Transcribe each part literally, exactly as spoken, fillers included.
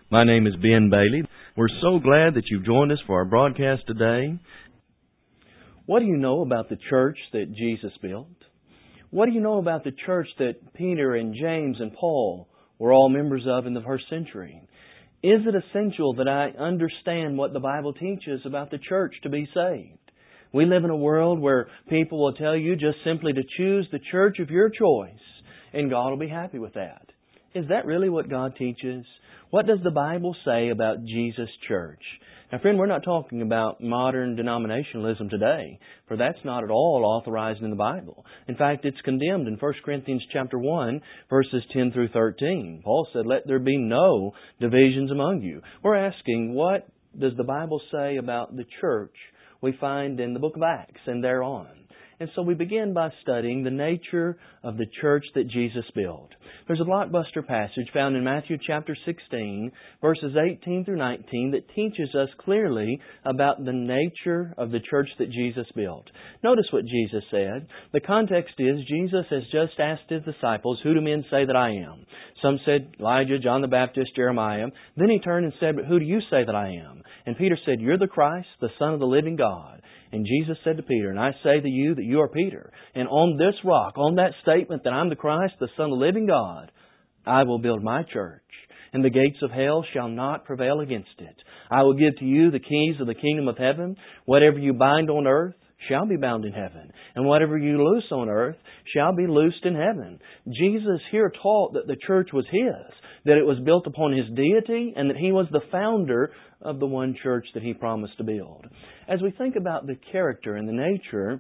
My name is Ben Bailey. We're so glad that you've joined us for our broadcast today. What do you know about the church that Jesus built? What do you know about the church that Peter and James and Paul were all members of in the first century? Is it essential that I understand what the Bible teaches about the church to be saved? We live in a world where people will tell you just simply to choose the church of your choice, and God will be happy with that. Is that really what God teaches? What does the Bible say about Jesus' church? Now, friend, we're not talking about modern denominationalism today, for that's not at all authorized in the Bible. In fact, it's condemned in First Corinthians chapter one, verses ten through thirteen. Paul said, "Let there be no divisions among you." We're asking, what does the Bible say about the church we find in the book of Acts and thereon? And so we begin by studying the nature of the church that Jesus built. There's a blockbuster passage found in Matthew chapter sixteen, verses eighteen through nineteen, that teaches us clearly about the nature of the church that Jesus built. Notice what Jesus said. The context is Jesus has just asked His disciples, "Who do men say that I am?" Some said Elijah, John the Baptist, Jeremiah. Then He turned and said, "But who do you say that I am?" And Peter said, "You're the Christ, the Son of the living God." And Jesus said to Peter, "And I say to you that you are Peter. And on this rock, on that statement that I'm the Christ, the Son of the living God, I will build my church. And the gates of hell shall not prevail against it. I will give to you the keys of the kingdom of heaven. Whatever you bind on earth shall be bound in heaven. And whatever you loose on earth shall be loosed in heaven." Jesus here taught that the church was His, that it was built upon His deity, and that He was the founder of the one church that He promised to build. As we think about the character and the nature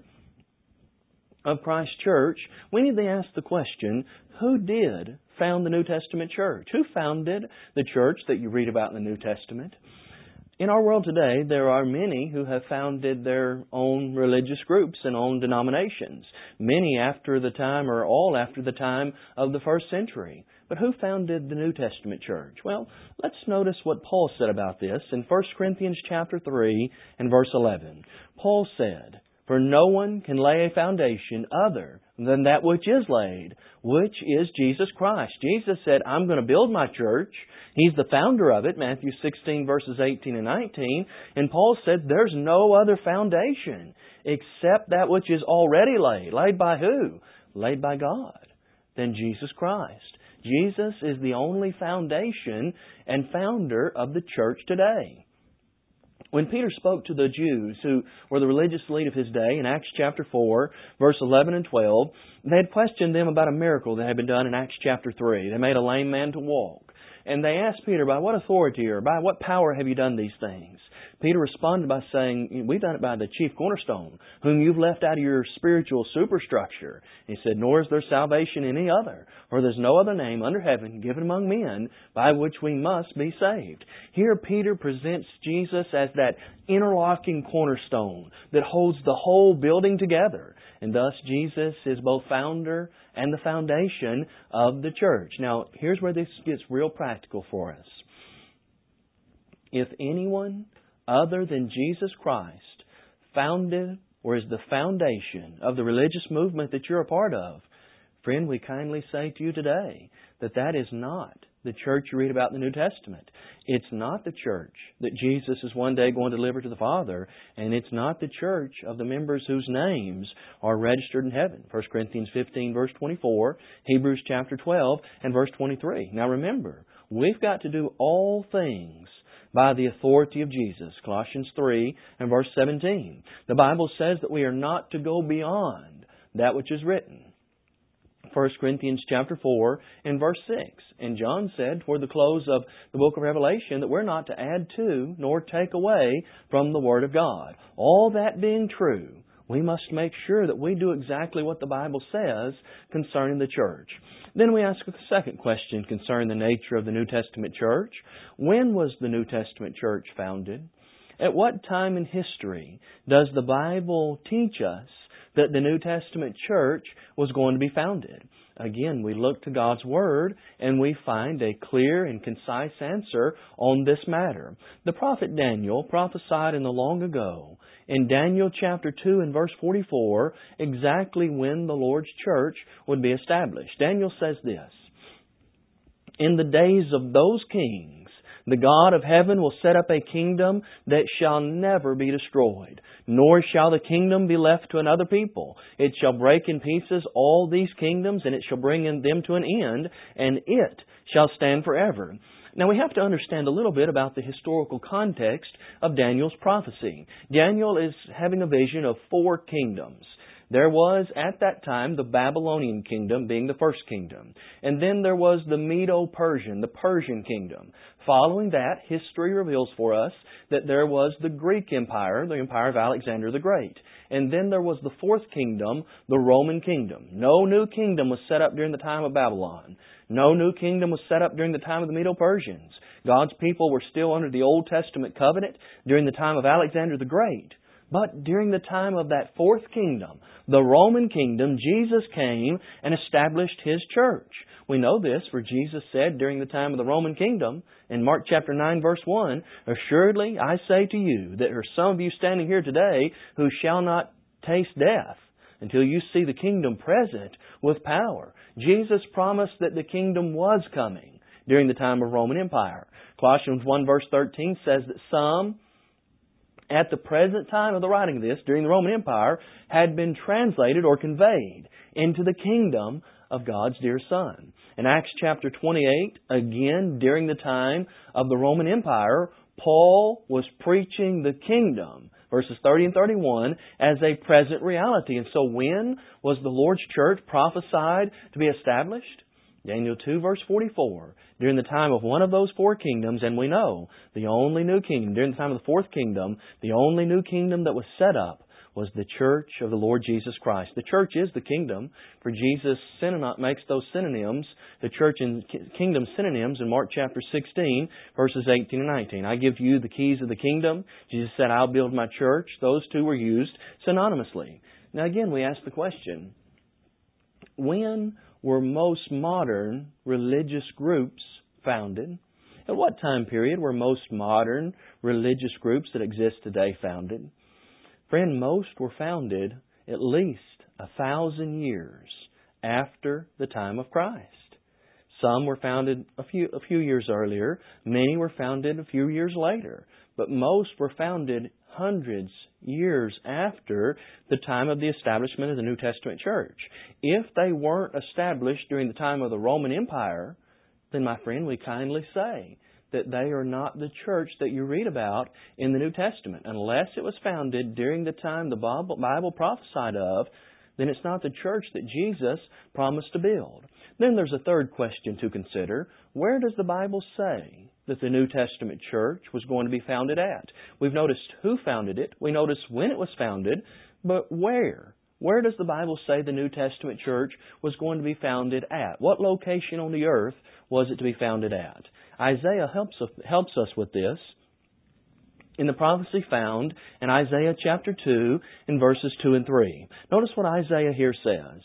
of Christ's church, we need to ask the question, who did found the New Testament church? Who founded the church that you read about in the New Testament? In our world today, there are many who have founded their own religious groups and own denominations. Many after the time, or all after the time of the first century. But who founded the New Testament church? Well, let's notice what Paul said about this in First Corinthians chapter three and verse eleven. Paul said, "For no one can lay a foundation other than that which is laid, which is Jesus Christ." Jesus said, "I'm going to build my church." He's the founder of it, Matthew sixteen, verses eighteen and nineteen. And Paul said, there's no other foundation except that which is already laid. Laid by who? Laid by God. Then Jesus Christ. Jesus is the only foundation and founder of the church today. When Peter spoke to the Jews, who were the religious elite of his day, in Acts chapter four, verse eleven and twelve, they had questioned them about a miracle that had been done in Acts chapter three. They made a lame man to walk. And they asked Peter, "By what authority or by what power have you done these things?" Peter responded by saying, "We've done it by the chief cornerstone, whom you've left out of your spiritual superstructure." He said, "Nor is there salvation in any other, for there's no other name under heaven given among men by which we must be saved." Here Peter presents Jesus as that interlocking cornerstone that holds the whole building together. And thus Jesus is both founder and the foundation of the church. Now, here's where this gets real practical for us. If anyone other than Jesus Christ founded or is the foundation of the religious movement that you're a part of, friend, we kindly say to you today that that is not the church you read about in the New Testament. It's not the church that Jesus is one day going to deliver to the Father, and it's not the church of the members whose names are registered in heaven. First Corinthians fifteen, verse twenty-four, Hebrews chapter twelve, and verse twenty-three. Now remember, we've got to do all things by the authority of Jesus. Colossians three and verse seventeen. The Bible says that we are not to go beyond that which is written. First Corinthians chapter four and verse six. And John said toward the close of the book of Revelation that we're not to add to nor take away from the Word of God. All that being true, we must make sure that we do exactly what the Bible says concerning the church. Then we ask a second question concerning the nature of the New Testament church. When was the New Testament church founded? At what time in history does the Bible teach us that the New Testament church was going to be founded? Again, we look to God's Word and we find a clear and concise answer on this matter. The prophet Daniel prophesied in the long ago, in Daniel chapter two and verse forty-four, exactly when the Lord's church would be established. Daniel says this, "In the days of those kings The God of heaven will set up a kingdom that shall never be destroyed, nor shall the kingdom be left to another people. It shall break in pieces all these kingdoms, and it shall bring them to an end, and it shall stand forever. Now we have to understand a little bit about the historical context of Daniel's prophecy. Daniel is having a vision of four kingdoms. There was, at that time, the Babylonian kingdom being the first kingdom. And then there was the Medo-Persian, the Persian kingdom. Following that, history reveals for us that there was the Greek Empire, the empire of Alexander the Great. And then there was the fourth kingdom, the Roman kingdom. No new kingdom was set up during the time of Babylon. No new kingdom was set up during the time of the Medo-Persians. God's people were still under the Old Testament covenant during the time of Alexander the Great. But during the time of that fourth kingdom, the Roman kingdom, Jesus came and established His church. We know this, for Jesus said during the time of the Roman kingdom, in Mark chapter nine verse one, "Assuredly I say to you, that there are some of you standing here today who shall not taste death until you see the kingdom present with power." Jesus promised that the kingdom was coming during the time of Roman Empire. Colossians one verse thirteen says that some, at the present time of the writing of this, during the Roman Empire, had been translated or conveyed into the kingdom of God's dear Son. In Acts chapter twenty-eight, again, during the time of the Roman Empire, Paul was preaching the kingdom, verses thirty and thirty-one, as a present reality. And so when was the Lord's church prophesied to be established? Daniel two verse forty-four, during the time of one of those four kingdoms, and we know the only new kingdom, during the time of the fourth kingdom, the only new kingdom that was set up was the church of the Lord Jesus Christ. The church is the kingdom, for Jesus makes those synonyms, the church and kingdom synonyms in Mark chapter sixteen, verses eighteen and nineteen. "I give you the keys of the kingdom." Jesus said, "I'll build my church." Those two were used synonymously. Now again, we ask the question, when were most modern religious groups founded? At what time period were most modern religious groups that exist today founded? Friend, most were founded at least a thousand years after the time of Christ. Some were founded a few, a few years earlier. Many were founded a few years later. But most were founded hundreds years after the time of the establishment of the New Testament church. If they weren't established during the time of the Roman Empire, then, my friend, we kindly say that they are not the church that you read about in the New Testament. Unless it was founded during the time the Bible prophesied of, then it's not the church that Jesus promised to build. Then there's a third question to consider. Where does the Bible say that the New Testament church was going to be founded at? We've noticed who founded it. We noticed when it was founded. But where? Where does the Bible say the New Testament church was going to be founded at? What location on the earth was it to be founded at? Isaiah helps us, helps us with this in the prophecy found in Isaiah chapter two in verses two and three. Notice what Isaiah here says.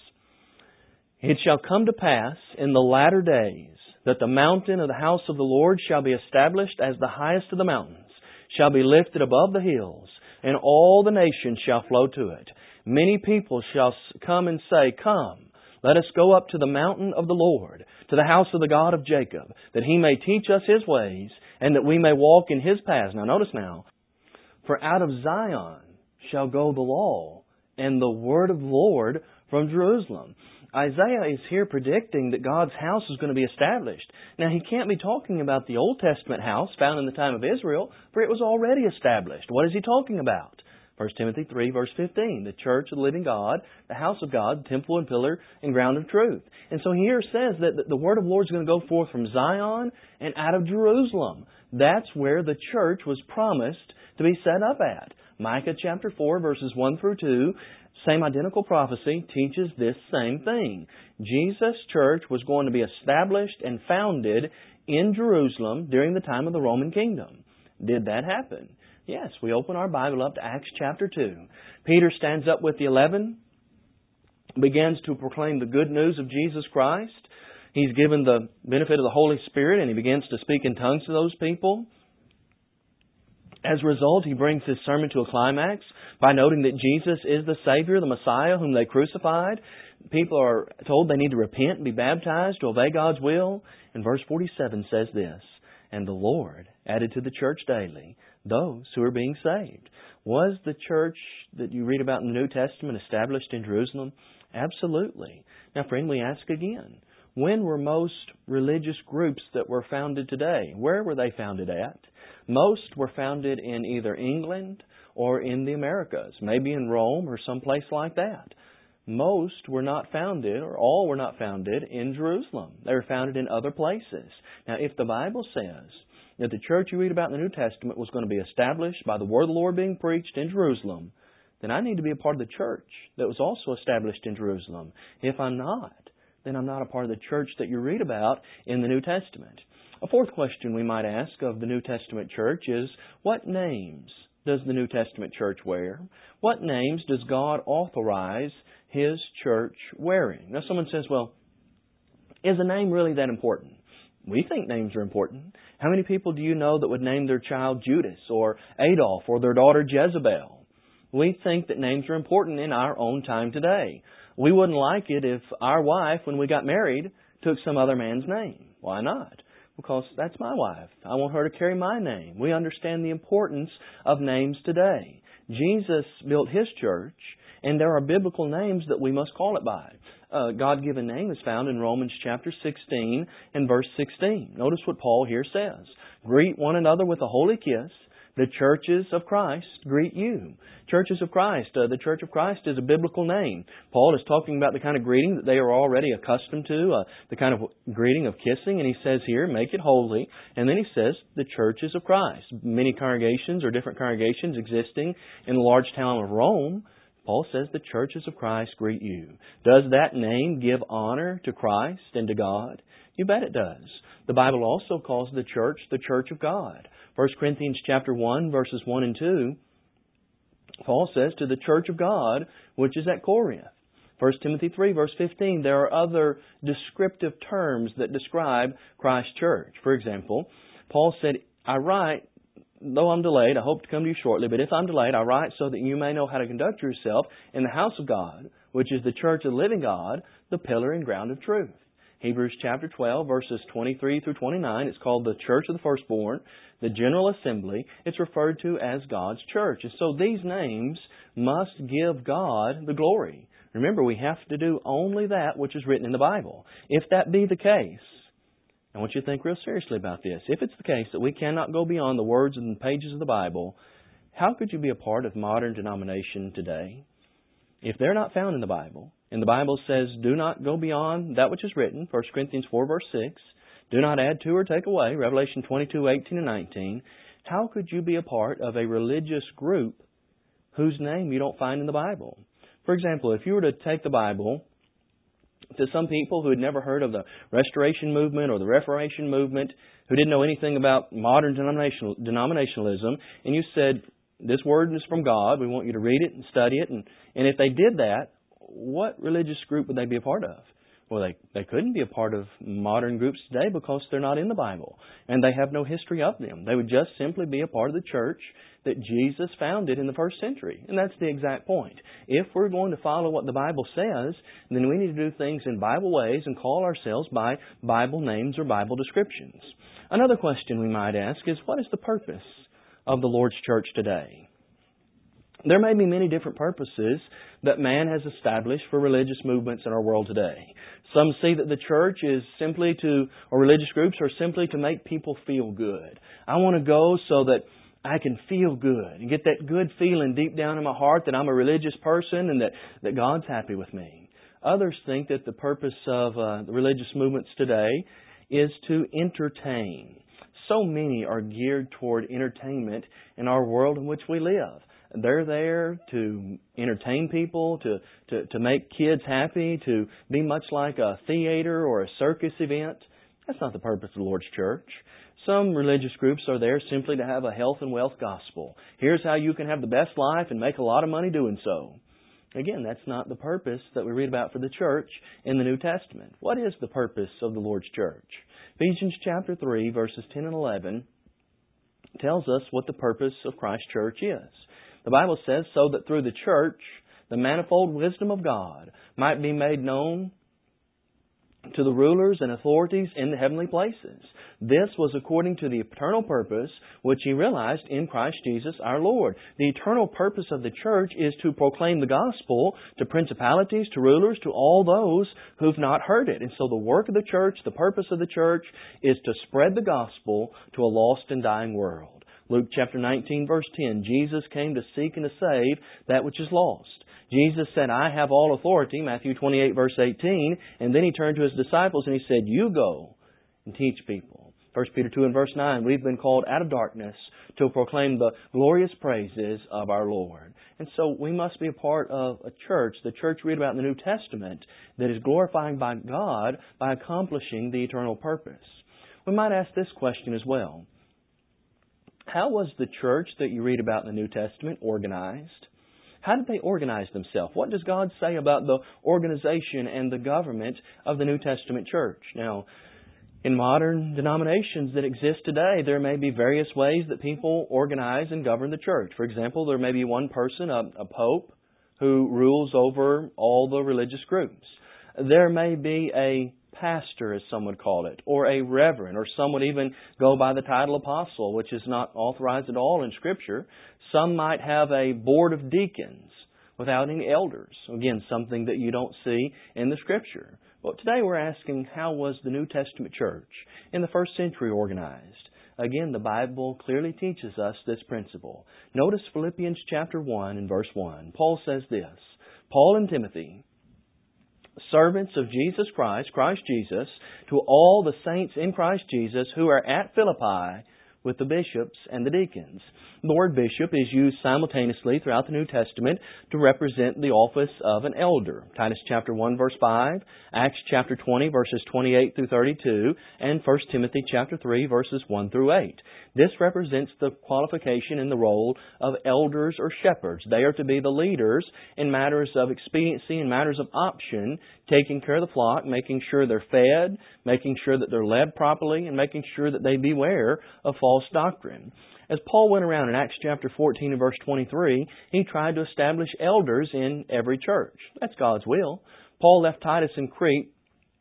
"It shall come to pass in the latter days that the mountain of the house of the Lord shall be established as the highest of the mountains, shall be lifted above the hills, and all the nations shall flow to it. Many people shall come and say, Come, let us go up to the mountain of the Lord, to the house of the God of Jacob, that He may teach us His ways, and that we may walk in His paths." Now notice now, "For out of Zion shall go the law, and the word of the Lord from Jerusalem." Isaiah is here predicting that God's house is going to be established. Now, he can't be talking about the Old Testament house found in the time of Israel, for it was already established. What is he talking about? First Timothy three, verse fifteen, "The church of the living God, the house of God, temple and pillar and ground of truth." And so here says that the word of the Lord is going to go forth from Zion and out of Jerusalem. That's where the church was promised to be set up at. Micah chapter four, verses one through two, same identical prophecy, teaches this same thing. Jesus' church was going to be established and founded in Jerusalem during the time of the Roman kingdom. Did that happen? Yes, we open our Bible up to Acts chapter two. Peter stands up with the eleven, begins to proclaim the good news of Jesus Christ. He's given the benefit of the Holy Spirit, and he begins to speak in tongues to those people. As a result, he brings his sermon to a climax by noting that Jesus is the Savior, the Messiah, whom they crucified. People are told they need to repent and be baptized to obey God's will. And verse forty-seven says this, and the Lord added to the church daily those who are being saved. Was the church that you read about in the New Testament established in Jerusalem? Absolutely. Now, friend, we ask again, when were most religious groups that were founded today? Where were they founded at? Most were founded in either England or in the Americas, maybe in Rome or someplace like that. Most were not founded, or all were not founded, in Jerusalem. They were founded in other places. Now, if the Bible says that the church you read about in the New Testament was going to be established by the word of the Lord being preached in Jerusalem, then I need to be a part of the church that was also established in Jerusalem. If I'm not, then I'm not a part of the church that you read about in the New Testament. A fourth question we might ask of the New Testament church is, what names does the New Testament church wear? What names does God authorize His church wearing? Now, someone says, well, is a name really that important? We think names are important. How many people do you know that would name their child Judas or Adolf or their daughter Jezebel? We think that names are important in our own time today. We wouldn't like it if our wife, when we got married, took some other man's name. Why not? Because that's my wife. I want her to carry my name. We understand the importance of names today. Jesus built His church, and there are biblical names that we must call it by. A God-given name is found in Romans chapter sixteen and verse sixteen. Notice what Paul here says. Greet one another with a holy kiss. The churches of Christ greet you. Churches of Christ. Uh, the Church of Christ is a biblical name. Paul is talking about the kind of greeting that they are already accustomed to, uh, the kind of greeting of kissing, and he says here, make it holy. And then he says, the churches of Christ. Many congregations or different congregations existing in the large town of Rome. Paul says the churches of Christ greet you. Does that name give honor to Christ and to God? You bet it does. The Bible also calls the church the church of God. First Corinthians chapter one, verses one and two, Paul says, to the church of God, which is at Corinth. First Timothy three, verse fifteen, there are other descriptive terms that describe Christ's church. For example, Paul said, I write, though I'm delayed, I hope to come to you shortly, but if I'm delayed, I write so that you may know how to conduct yourself in the house of God, which is the church of the living God, the pillar and ground of truth. Hebrews chapter twelve, verses twenty-three through twenty-nine, it's called the church of the firstborn, the general assembly. It's referred to as God's church. And so these names must give God the glory. Remember, we have to do only that which is written in the Bible. If that be the case, I want you to think real seriously about this. If it's the case that we cannot go beyond the words and pages of the Bible, how could you be a part of modern denomination today? If they're not found in the Bible, and the Bible says, do not go beyond that which is written, First Corinthians four, verse six, do not add to or take away, Revelation twenty-two, eighteen and nineteen, how could you be a part of a religious group whose name you don't find in the Bible? For example, if you were to take the Bible to some people who had never heard of the Restoration Movement or the Reformation Movement, who didn't know anything about modern denominational, denominationalism, and you said, this word is from God, we want you to read it and study it, and, and if they did that, what religious group would they be a part of? Well, they, they couldn't be a part of modern groups today because they're not in the Bible, and they have no history of them. They would just simply be a part of the church that Jesus founded in the first century. And that's the exact point. If we're going to follow what the Bible says, then we need to do things in Bible ways and call ourselves by Bible names or Bible descriptions. Another question we might ask is, what is the purpose of the Lord's church today? There may be many different purposes that man has established for religious movements in our world today. Some see that the church is simply to, or religious groups are simply to make people feel good. I want to go so that I can feel good and get that good feeling deep down in my heart that I'm a religious person and that, that God's happy with me. Others think that the purpose of uh, the religious movements today is to entertain. So many are geared toward entertainment in our world in which we live. They're there to entertain people, to, to, to make kids happy, to be much like a theater or a circus event. That's not the purpose of the Lord's church. Some religious groups are there simply to have a health and wealth gospel. Here's how you can have the best life and make a lot of money doing so. Again, that's not the purpose that we read about for the church in the New Testament. What is the purpose of the Lord's church? Ephesians chapter three, verses ten and eleven tells us what the purpose of Christ's church is. The Bible says, so that through the church, the manifold wisdom of God might be made known to the rulers and authorities in the heavenly places. This was according to the eternal purpose which He realized in Christ Jesus our Lord. The eternal purpose of the church is to proclaim the gospel to principalities, to rulers, to all those who've not heard it. And so the work of the church, the purpose of the church, is to spread the gospel to a lost and dying world. Luke chapter nineteen, verse ten, Jesus came to seek and to save that which is lost. Jesus said, I have all authority, Matthew twenty-eight, verse eighteen, and then He turned to His disciples and He said, you go and teach people. First Peter two and verse nine, we've been called out of darkness to proclaim the glorious praises of our Lord. And so we must be a part of a church, the church we read about in the New Testament, that is glorifying by God by accomplishing the eternal purpose. We might ask this question as well. How was the church that you read about in the New Testament organized? How did they organize themselves? What does God say about the organization and the government of the New Testament church? Now, in modern denominations that exist today, there may be various ways that people organize and govern the church. For example, there may be one person, a, a pope, who rules over all the religious groups. There may be a pastor, as some would call it, or a reverend, or some would even go by the title apostle, which is not authorized at all in Scripture. Some might have a board of deacons without any elders. Again, something that you don't see in the Scripture. But today we're asking, how was the New Testament church in the first century organized? Again, the Bible clearly teaches us this principle. Notice Philippians chapter one and verse one. Paul says this, Paul and Timothy, servants of Jesus Christ, Christ Jesus, to all the saints in Christ Jesus who are at Philippi with the bishops and the deacons. The word bishop is used simultaneously throughout the New Testament to represent the office of an elder. Titus chapter one verse five, Acts chapter twenty verses twenty-eight through thirty-two, and First Timothy chapter three verses one through eight. This represents the qualification and the role of elders or shepherds. They are to be the leaders in matters of expediency and matters of option, taking care of the flock, making sure they're fed, making sure that they're led properly, and making sure that they beware of false doctrine. As Paul went around in Acts chapter fourteen and verse twenty-three, he tried to establish elders in every church. That's God's will. Paul left Titus in Crete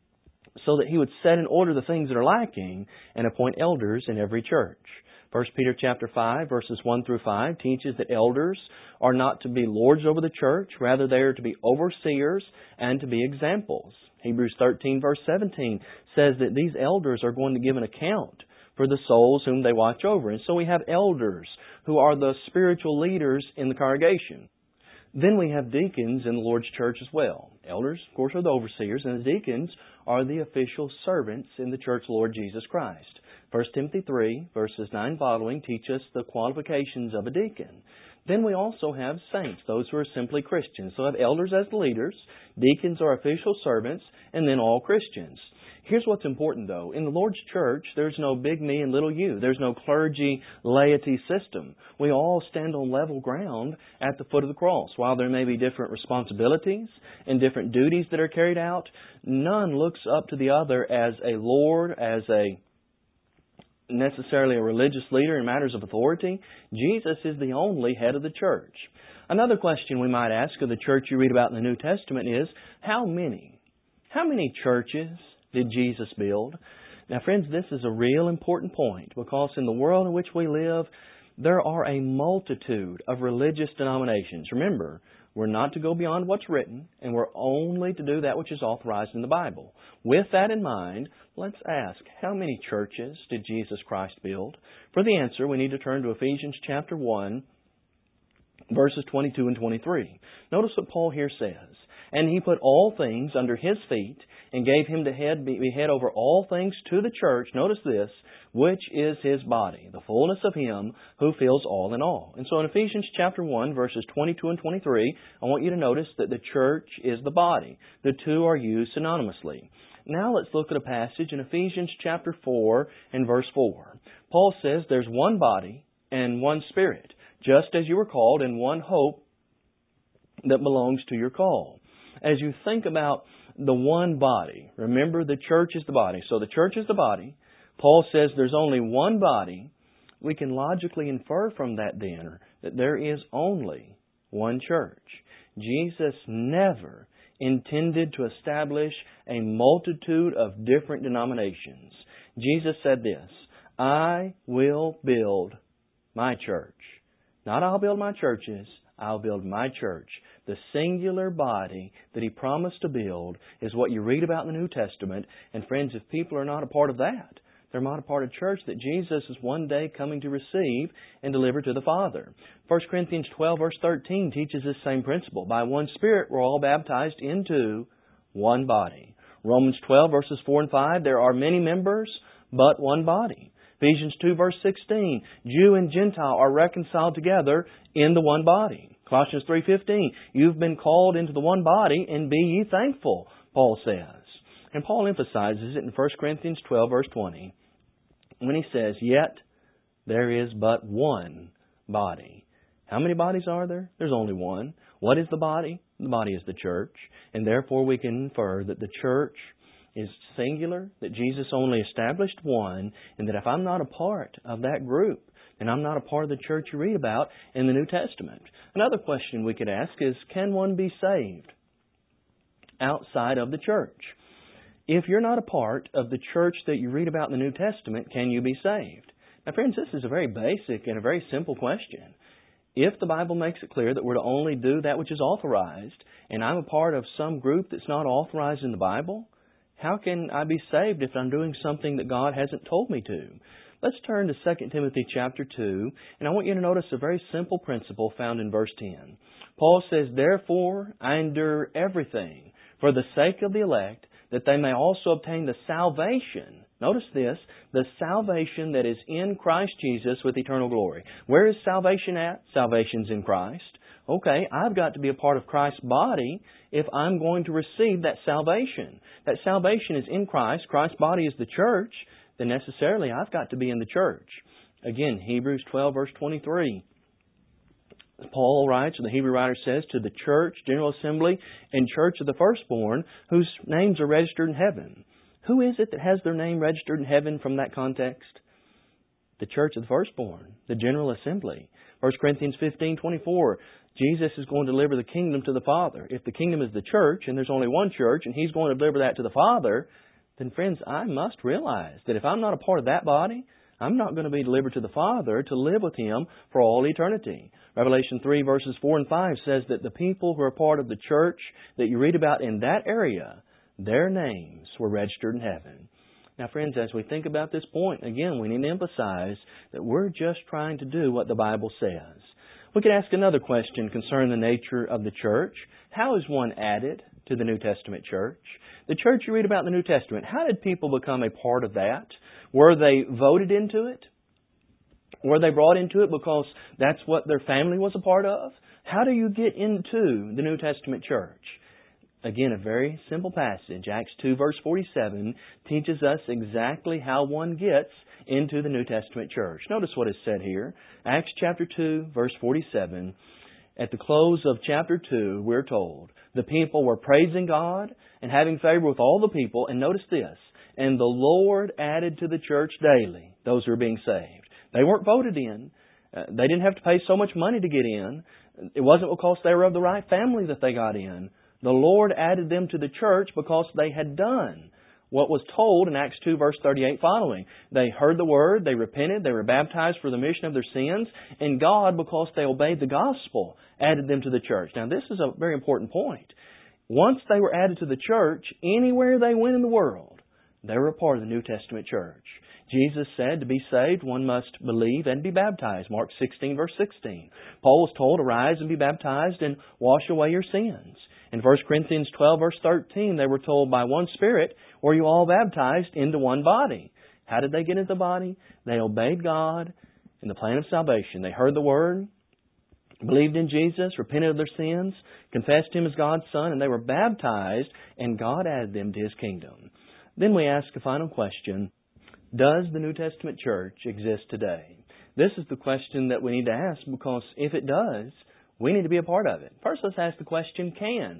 so that he would set in order the things that are lacking and appoint elders in every church. First Peter chapter five, verses one through five teaches that elders are not to be lords over the church. Rather, they are to be overseers and to be examples. Hebrews thirteen, verse seventeen says that these elders are going to give an account for the souls whom they watch over. And so we have elders who are the spiritual leaders in the congregation. Then we have deacons in the Lord's church as well. Elders, of course, are the overseers, and the deacons are the official servants in the church of the Lord Jesus Christ. First Timothy three, verses nine following, teach us the qualifications of a deacon. Then we also have saints, those who are simply Christians. So we have elders as the leaders, deacons are official servants, and then all Christians. Here's what's important, though. In the Lord's church, there's no big me and little you. There's no clergy laity system. We all stand on level ground at the foot of the cross. While there may be different responsibilities and different duties that are carried out, none looks up to the other as a lord, as a necessarily a religious leader in matters of authority. Jesus is the only head of the church. Another question we might ask of the church you read about in the New Testament is, how many? How many churches did Jesus build? Now, friends, this is a real important point, because in the world in which we live, there are a multitude of religious denominations. Remember, we're not to go beyond what's written, and we're only to do that which is authorized in the Bible. With that in mind, let's ask, how many churches did Jesus Christ build? For the answer, we need to turn to Ephesians chapter one, verses twenty-two and twenty-three. Notice what Paul here says. And He put all things under His feet, and gave Him to head, be head over all things to the church, notice this, which is His body, the fullness of Him who fills all in all. And so in Ephesians chapter one, verses twenty-two and twenty-three, I want you to notice that the church is the body. The two are used synonymously. Now let's look at a passage in Ephesians chapter four and verse four. Paul says there's one body and one Spirit, just as you were called in one hope that belongs to your call. As you think about the one body, remember the church is the body. So the church is the body. Paul says there's only one body. We can logically infer from that then that there is only one church. Jesus never intended to establish a multitude of different denominations. Jesus said this, I will build my church. Not I'll build my churches, I'll build my church. The singular body that He promised to build is what you read about in the New Testament. And friends, if people are not a part of that, they're not a part of church that Jesus is one day coming to receive and deliver to the Father. First Corinthians twelve verse thirteen teaches this same principle. By one Spirit we're all baptized into one body. Romans twelve verses four and five, there are many members, but one body. Ephesians two verse sixteen, Jew and Gentile are reconciled together in the one body. Colossians three fifteen, you've been called into the one body, and be ye thankful, Paul says. And Paul emphasizes it in First Corinthians twelve verse twenty, when he says, yet there is but one body. How many bodies are there? There's only one. What is the body? The body is the church. And therefore we can infer that the church is singular, that Jesus only established one, and that if I'm not a part of that group, then I'm not a part of the church you read about in the New Testament. Another question we could ask is, can one be saved outside of the church? If you're not a part of the church that you read about in the New Testament, can you be saved? Now, friends, this is a very basic and a very simple question. If the Bible makes it clear that we're to only do that which is authorized, and I'm a part of some group that's not authorized in the Bible, how can I be saved if I'm doing something that God hasn't told me to? Let's turn to Second Timothy chapter two, and I want you to notice a very simple principle found in verse ten. Paul says, therefore I endure everything for the sake of the elect, that they may also obtain the salvation. Notice this, the salvation that is in Christ Jesus with eternal glory. Where is salvation at? Salvation's in Christ. Okay, I've got to be a part of Christ's body if I'm going to receive that salvation. That salvation is in Christ. Christ's body is the church. Then necessarily I've got to be in the church. Again, Hebrews twelve verse twenty-three. Paul writes, or the Hebrew writer says, to the church, general assembly, and church of the firstborn, whose names are registered in heaven. Who is it that has their name registered in heaven from that context? The church of the firstborn, the general assembly. First Corinthians fifteen twenty-four, Jesus is going to deliver the kingdom to the Father. If the kingdom is the church, and there's only one church, and He's going to deliver that to the Father, then friends, I must realize that if I'm not a part of that body, I'm not going to be delivered to the Father to live with Him for all eternity. Revelation three verses four and five says that the people who are part of the church that you read about in that area, their names were registered in heaven. Now, friends, as we think about this point, again, we need to emphasize that we're just trying to do what the Bible says. We could ask another question concerning the nature of the church. How is one added to the New Testament church? The church you read about in the New Testament, how did people become a part of that? Were they voted into it? Were they brought into it because that's what their family was a part of? How do you get into the New Testament church? Again, a very simple passage. Acts two verse forty-seven teaches us exactly how one gets into the New Testament church. Notice what is said here. Acts chapter two verse forty-seven. At the close of chapter two, we're told, the people were praising God and having favor with all the people. And notice this, and the Lord added to the church daily those who are being saved. They weren't voted in. Uh, they didn't have to pay so much money to get in. It wasn't because they were of the right family that they got in. The Lord added them to the church because they had done what was told in Acts two verse thirty-eight following. They heard the Word, they repented, they were baptized for the remission of their sins, and God, because they obeyed the gospel, added them to the church. Now, this is a very important point. Once they were added to the church, anywhere they went in the world, they were a part of the New Testament church. Jesus said to be saved, one must believe and be baptized. Mark sixteen verse sixteen. Paul was told, arise and be baptized and wash away your sins. In First Corinthians twelve verse thirteen, they were told, by one Spirit were you all baptized into one body. How did they get into the body? They obeyed God in the plan of salvation. They heard the Word, believed in Jesus, repented of their sins, confessed Him as God's Son, and they were baptized, and God added them to His kingdom. Then we ask a final question. Does the New Testament church exist today? This is the question that we need to ask, because if it does, we need to be a part of it. First, let's ask the question, can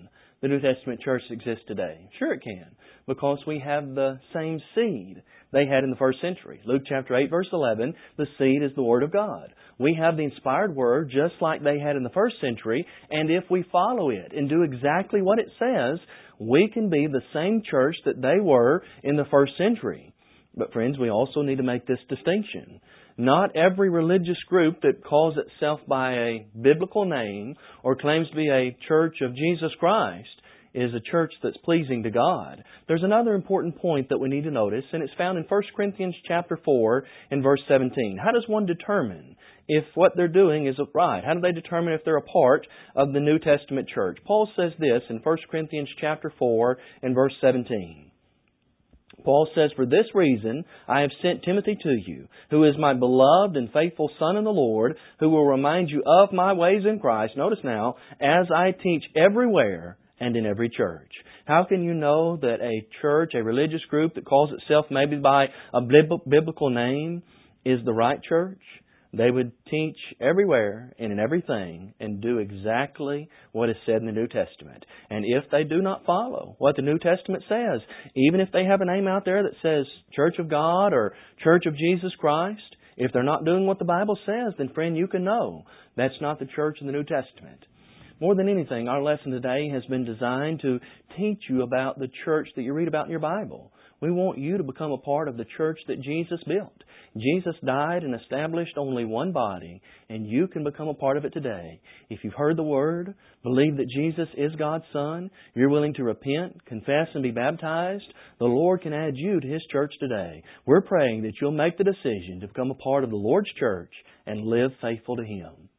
the New Testament church exists today? Sure it can, because we have the same seed they had in the first century. Luke chapter eight, verse eleven, the seed is the Word of God. We have the inspired Word just like they had in the first century, and if we follow it and do exactly what it says, we can be the same church that they were in the first century. But friends, we also need to make this distinction. Not every religious group that calls itself by a biblical name or claims to be a church of Jesus Christ is a church that's pleasing to God. There's another important point that we need to notice, and it's found in First Corinthians chapter four and verse seventeen. How does one determine if what they're doing is right? How do they determine if they're a part of the New Testament church? Paul says this in First Corinthians chapter four and verse seventeen. Paul says, "For this reason I have sent Timothy to you, who is my beloved and faithful son in the Lord, who will remind you of my ways in Christ," notice now, "as I teach everywhere and in every church." How can you know that a church, a religious group that calls itself maybe by a biblical name is the right church? They would teach everywhere and in everything and do exactly what is said in the New Testament. And if they do not follow what the New Testament says, even if they have a name out there that says Church of God or Church of Jesus Christ, if they're not doing what the Bible says, then friend, you can know that's not the church in the New Testament. More than anything, our lesson today has been designed to teach you about the church that you read about in your Bible. We want you to become a part of the church that Jesus built. Jesus died and established only one body, and you can become a part of it today. If you've heard the Word, believe that Jesus is God's Son, you're willing to repent, confess, and be baptized, the Lord can add you to His church today. We're praying that you'll make the decision to become a part of the Lord's church and live faithful to Him.